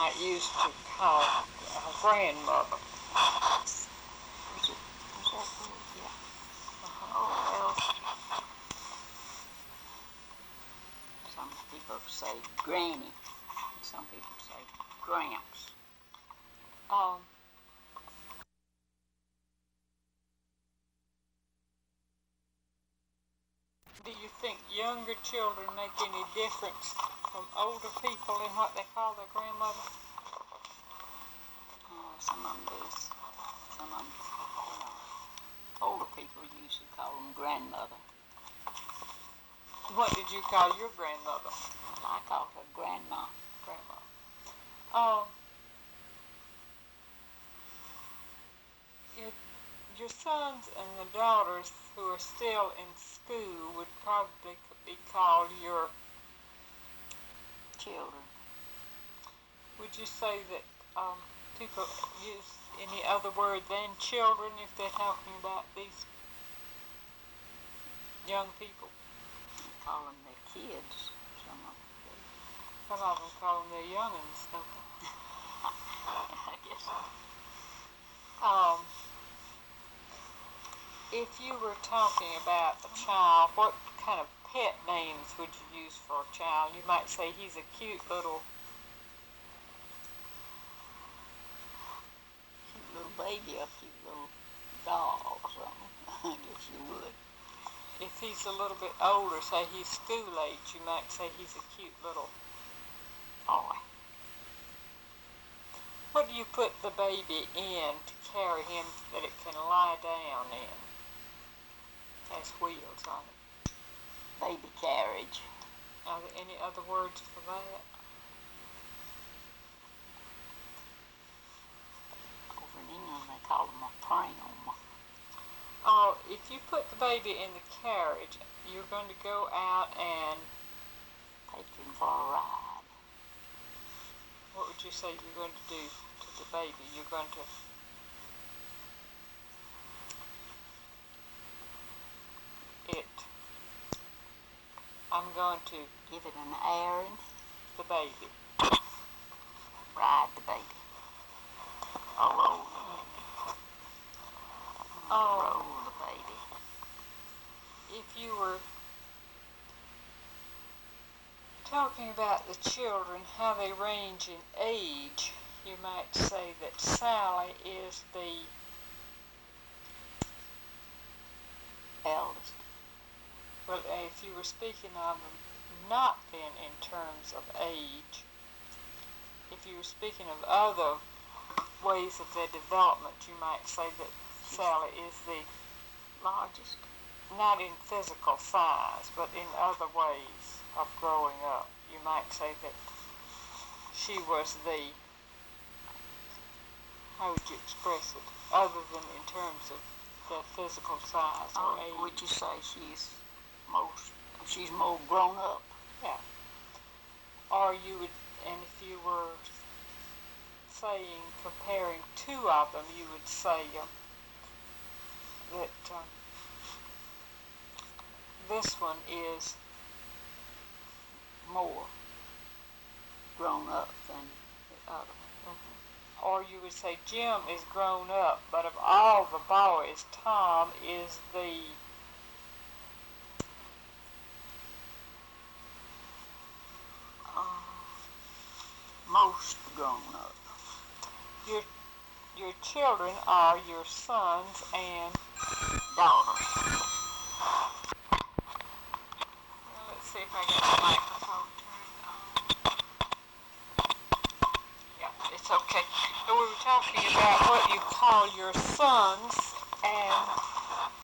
might use to call a grandmother. Was that good? Yeah. Oh, well, some people say granny, and some people say gramps. Do you think younger children make any difference from older people in what they call their grandmother? Some of them do. Some of them, older people usually call them grandmother. What did you call your grandmother? I call her grandma. Grandma. Your sons and the daughters who are still in school would probably be called your children. Would you say that people use any other word than children if they're talking about these young people? They call them their kids. Some of them call them their young'uns, don't they? I guess so. If you were talking about a child, what kind of pet names would you use for a child? You might say he's a cute little baby, a cute little doll or something. I guess you would. If he's a little bit older, say he's school age, you might say he's a cute little boy. What do you put the baby in to carry him that it can lie down in? Has wheels on it. Baby carriage. Are there any other words for that? Over in England they call them a pram. If you put the baby in the carriage, you're going to go out and take him for a ride. What would you say you're going to do to the baby? You're going to I'm going to give it an airing. The baby. Ride the baby. Roll the baby. If you were talking about the children, how they range in age, you might say that Sally is the eldest. Well, if you were speaking of them not then in terms of age, if you were speaking of other ways of their development, you might say that Sally is the largest. Not in physical size, but in other ways of growing up. You might say that she was the, how would you express it, other than in terms of their physical size or age. Would you say she's more grown up? Yeah. Or you would, and if you were saying, comparing two of them, you would say that this one is more grown up than the other. Mm-hmm. Or you would say Jim is grown up, but of all the boys, Tom is the most grown up. Your children are your sons and daughters. Well, let's see if I get the microphone turned on. Yeah, it's okay. So we were talking about what you call your sons and